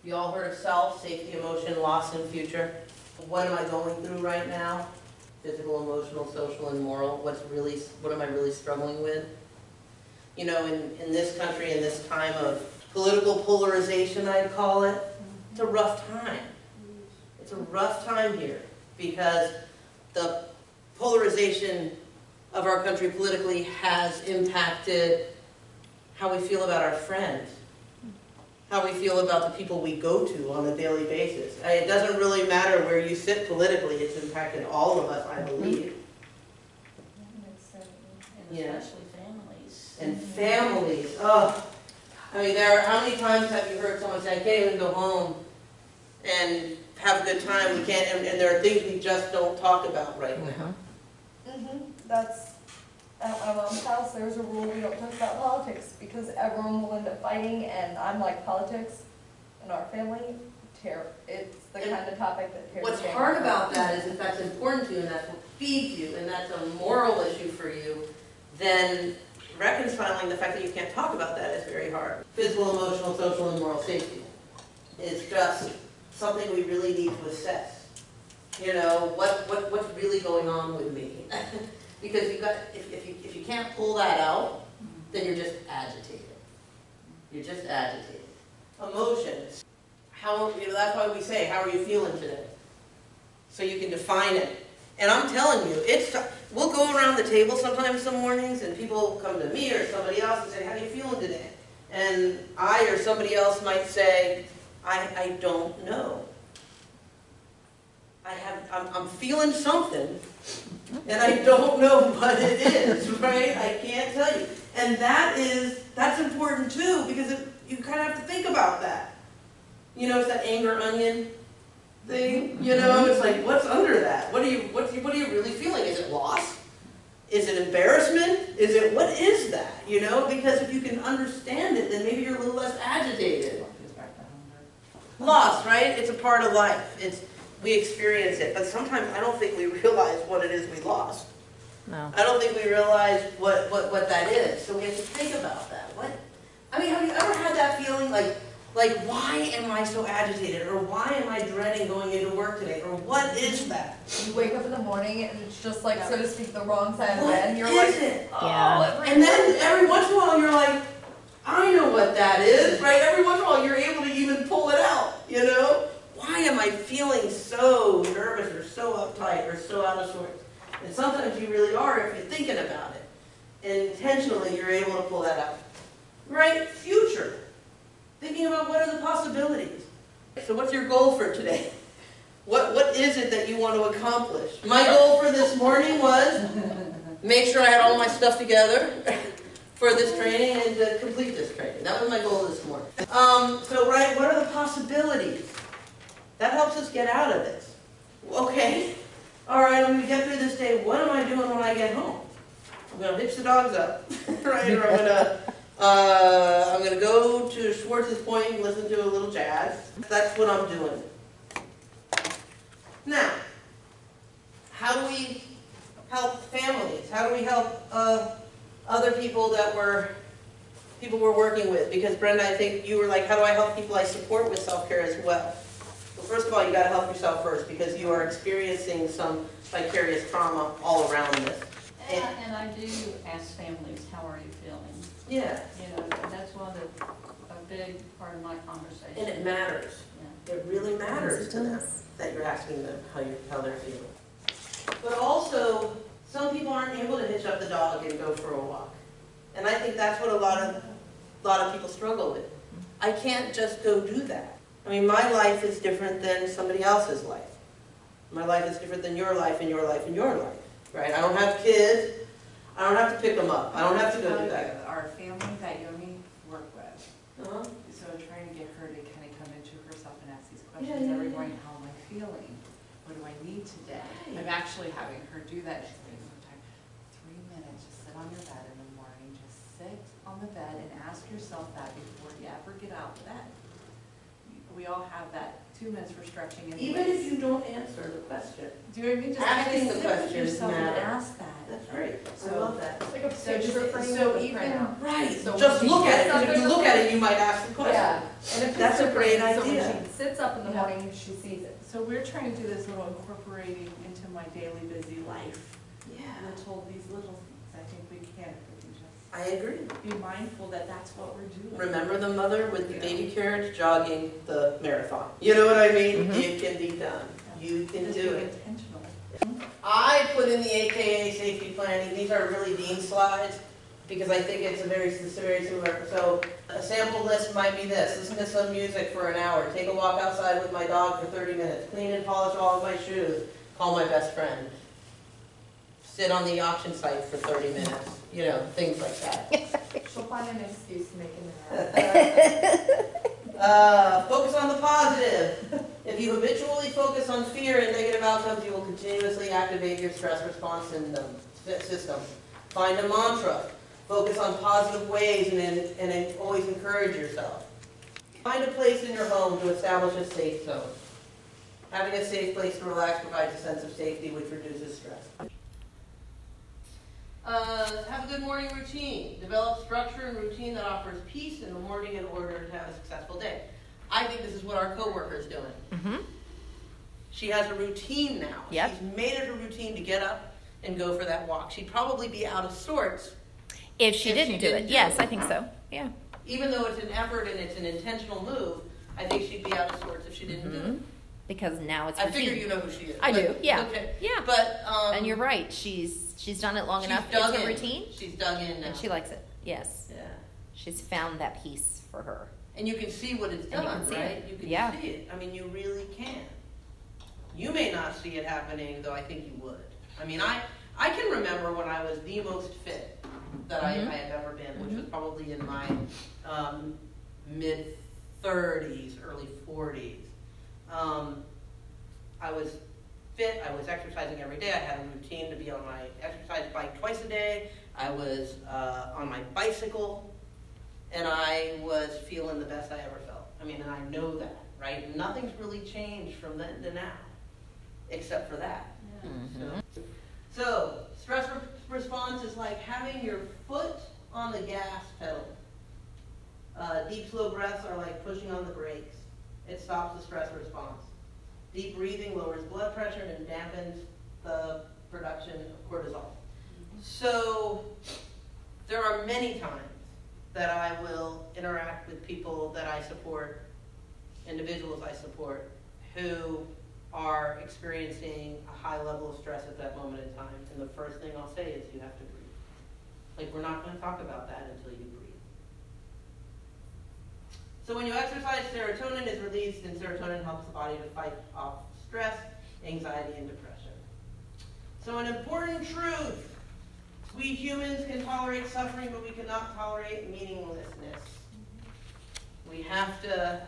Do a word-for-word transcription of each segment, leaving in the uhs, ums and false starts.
You all heard of self, safety, emotion, loss, and future. What am I going through right now? Physical, emotional, social, and moral. What's really, what am I really struggling with? You know, in, in this country, in this time of political polarization, I'd call it, it's a rough time. It's a rough time here because the polarization of our country politically has impacted how we feel about our friends, how we feel about the people we go to on a daily basis. I- It doesn't really matter where you sit politically, it's impacted all of us, I believe. And Yeah. especially families. And families, oh, I mean, there are, how many times have you heard someone say, I can't even go home and have a good time, we can't, and, and there are things we just don't talk about right now. Mm-hmm. That's, at my mom's house, there's a rule, we don't talk about politics, because everyone will end up fighting, and I'm like, politics in our family, tear, it's the And kind of topic that tears What's family hard apart. about that is if that's important to you and that's what feeds you and that's a moral issue for you, then reconciling the fact that you can't talk about that is very hard. Physical, emotional, social, and moral safety is just something we really need to assess. You know, what, what, what's really going on with me? Because you got, if, if you, if you can't pull that out, then you're just agitated. You're just agitated. Emotions. How, you know, that's why we say, how are you feeling today? So you can define it. And I'm telling you, it's, we'll go around the table sometimes some mornings and people come to me or somebody else and say, how are you feeling today? And I or somebody else might say, I, I don't know. I have, I'm, I'm feeling something and I don't know what it is, right? I can't tell you. And that is, that's important too, because it, you kind of have to think about that. You know, it's that anger onion thing, you know, it's like, what's under that? What are you, what, what are you really feeling? Is it loss? Is it embarrassment? Is it, what is that, you know? Because if you can understand it, then maybe you're a little less agitated. Loss, right? It's a part of life. It's, we experience it, but sometimes I don't think we realize what it is we lost. No. I don't think we realize what, what, what that is, so we have to think about that. What, I mean, have you ever had that feeling like, like, why am I so agitated? Or why am I dreading going into work today? Or what is that? You wake up in the morning and it's just like, so to speak, the wrong side of the What bed, and you're is like, it? oh, Yeah. every And then every once in a while you're like, I know what that is, right? Every once in a while you're able to even pull it out, you know? Why am I feeling so nervous or so uptight or so out of sorts? And sometimes you really are if you're thinking about it. And intentionally you're able to pull that out. Right? Future. Thinking about what are the possibilities. So what's your goal for today? What, what is it that you want to accomplish? My goal for this morning was make sure I had all my stuff together for this training and to complete this training. That was my goal this morning. Um, so, right, what are the possibilities? That helps us get out of this. Okay, all right, I'm going to get through this day. What am I doing when I get home? I'm going to hitch the dogs up, right, or I'm going to Uh, I'm going to go to Schwartz's Point and listen to a little jazz. That's what I'm doing. Now, how do we help families? How do we help uh, other people that we're, people we're working with? Because Brenda, I think you were like, how do I help people I support with self-care as well? Well, first of all, you got to help yourself first because you are experiencing some vicarious trauma all around this. And, I- and I do ask families, how are you feeling? Yeah, You know, that's one of the, a big part of my conversation. and it matters. Yeah. It really matters to them that you're asking them how you how they're feeling. But also, some people aren't able to hitch up the dog and go for a walk, and I think that's what a lot of a lot of people struggle with. I can't just go do that. I mean, my life is different than somebody else's life. My life is different than your life and your life and your life, right? I don't have kids. I don't have to pick them up. I don't have to go do that. Our family that Yomi work with, Uh-huh. so I'm trying to get her to kind of come into herself and ask these Yeah, questions yeah, every yeah. morning. How am I feeling? What do I need today? Right. I'm actually having her do that. She's like, sometimes three minutes, just sit on your bed in the morning, just sit on the bed and ask yourself that before you ever get out of bed. We all have that two minutes for stretching anyways. Even if you don't answer the question. Do you know what I mean? Just Asking kinda the sit with questions yourself and matter. ask that. That's great. I So- love that. It's like a So picture just- frame so with a even- printout. Right, So just when look she at it, gets 'cause if up you in look the at it, you might ask the question. Yeah, and a That's a picture great frame, so idea. when she sits up in the Yeah. morning, she sees it. So we're trying to do this little incorporating into my daily busy life. Yeah, Little, these little things, I think we can, if we can just I agree. be mindful that that's what we're doing. Remember the mother with the Yeah. baby carriage jogging the marathon. You know what I mean? Mhm. It can be done. You can Just do be it. intentional. I put in the A K A safety planning, these are really Dean slides, because I think it's a very, it's a very similar, so a sample list might be this: listen to some music for an hour, take a walk outside with my dog for thirty minutes, clean and polish all of my shoes, call my best friend, sit on the auction site for thirty minutes, you know, things like that. She'll find an excuse to make it. Uh, focus on the positive. If you habitually focus on fear and negative outcomes, you will continuously activate your stress response syndom- system. Find a mantra. Focus on positive ways and, then- and then always encourage yourself. Find a place in your home to establish a safe zone. Having a safe place to relax provides a sense of safety, which reduces stress. Uh, have a good morning routine. Develop structure and routine that offers peace in the morning in order to have a successful day. I think this is what our coworker is doing. Mm-hmm. She has a routine now. Yep. She's made it a routine to get up and go for that walk. She'd probably be out of sorts, If she If didn't she do didn't it, do yes, it. I think so. Yeah. even though it's an effort and it's an intentional move. I think she'd be out of sorts if she didn't do it. Mhm. Because now it's I routine. figure you know who she is. I do, but- yeah. Okay. Yeah. But um, And you're right. She's she's done it long she's enough. dug It's a in. routine, She's dug in now. and she likes it. Yes, yeah. she's found that peace for her. And you can see what it's And you done, can see right? it. You can Yeah. see it. I mean, you really can. You may not see it happening, though I think you would. I mean, I, I can remember when I was the most fit that Mhm. I, I have ever been, which was Mhm. probably in my um, mid thirties, early forties. Um, I was fit, I was exercising every day, I had a routine to be on my exercise bike twice a day, I was uh, on my bicycle, and I was feeling the best I ever felt. I mean, and I know that, right? Nothing's really changed from then to now, except for that. Mhm. So, so stress re- response is like having your foot on the gas pedal. Uh, deep, slow breaths are like pushing on the brakes. It stops the stress response. Deep breathing lowers blood pressure and dampens the production of cortisol. So there are many times that I will interact with people that I support, individuals I support, who are experiencing a high level of stress at that moment in time. And the first thing I'll say is you have to breathe. Like, we're not going to talk about that until you breathe. So when you exercise, serotonin is released, and serotonin helps the body to fight off stress, anxiety, and depression. So an important truth: we humans can tolerate suffering, but we cannot tolerate meaninglessness. We have to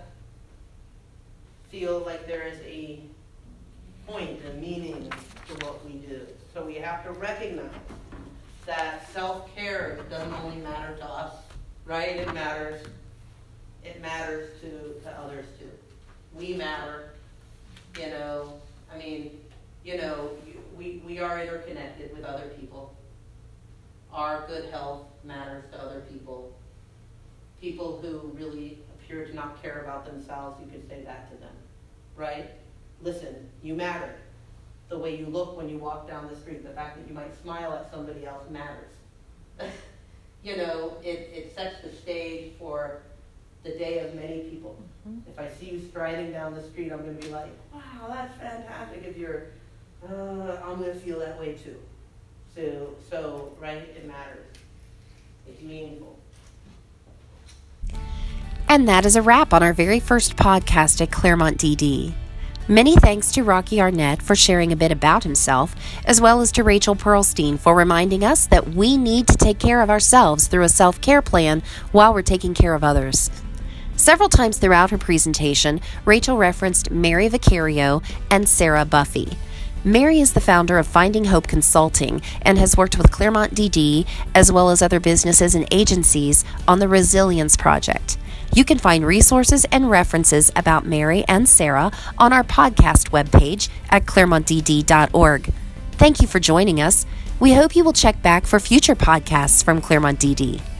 feel like there is a point, a meaning to what we do. So we have to recognize that self-care doesn't only matter to us, right? It matters. It matters to, to others too. We matter, you know, I mean, you know, we, we are interconnected with other people. Our good health matters to other people. People who really appear to not care about themselves, you can say that to them, right? Listen, you matter. The way you look when you walk down the street, the fact that you might smile at somebody else matters. You know, it, it sets the stage for the day of many people. Mhm. If I see you striding down the street, I'm going to be like, wow, that's fantastic. If you're, uh, I'm going to feel that way too. So, so, right, it matters. It's meaningful. And that is a wrap on our very first podcast at Claremont D D. Many thanks to Rocky Arnett for sharing a bit about himself, as well as to Rachel Perlstein for reminding us that we need to take care of ourselves through a self-care plan while we're taking care of others. Several times throughout her presentation, Rachel referenced Mary Vicario and Sarah Buffy. Mary is the founder of Finding Hope Consulting and has worked with Claremont D D, as well as other businesses and agencies, on the Resilience Project. You can find resources and references about Mary and Sarah on our podcast webpage at claremont d d dot org. Thank you for joining us. We hope you will check back for future podcasts from Claremont D D.